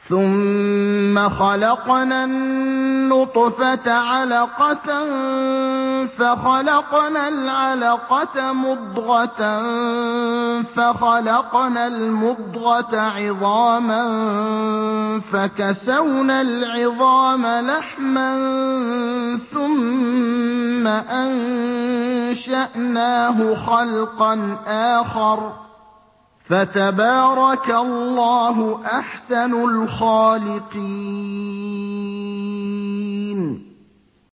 ثُمَّ خَلَقْنَا النُّطْفَةَ عَلَقَةً فَخَلَقْنَا الْعَلَقَةَ مُضْغَةً فَخَلَقْنَا الْمُضْغَةَ عِظَامًا فَكَسَوْنَا الْعِظَامَ لَحْمًا ثُمَّ أَنشَأْنَاهُ خَلْقًا آخَرَ ۚ فَتَبَارَكَ اللَّهُ أَحْسَنُ الْخَالِقِينَ